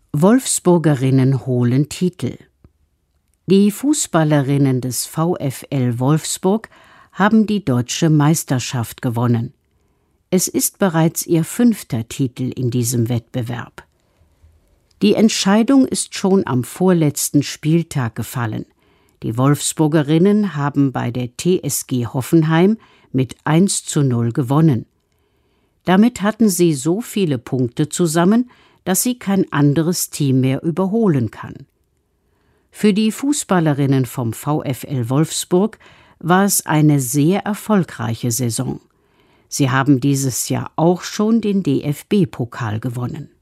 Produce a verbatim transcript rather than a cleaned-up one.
Wolfsburgerinnen holen Titel. Die Fußballerinnen des VfL Wolfsburg haben die Deutsche Meisterschaft gewonnen. Es ist bereits ihr fünfter Titel in diesem Wettbewerb. Die Entscheidung ist schon am vorletzten Spieltag gefallen. Die Wolfsburgerinnen haben bei der T S G Hoffenheim mit eins zu null gewonnen. Damit hatten sie so viele Punkte zusammen, dass sie kein anderes Team mehr überholen kann. Für die Fußballerinnen vom VfL Wolfsburg war es eine sehr erfolgreiche Saison. Sie haben dieses Jahr auch schon den D F B-Pokal gewonnen.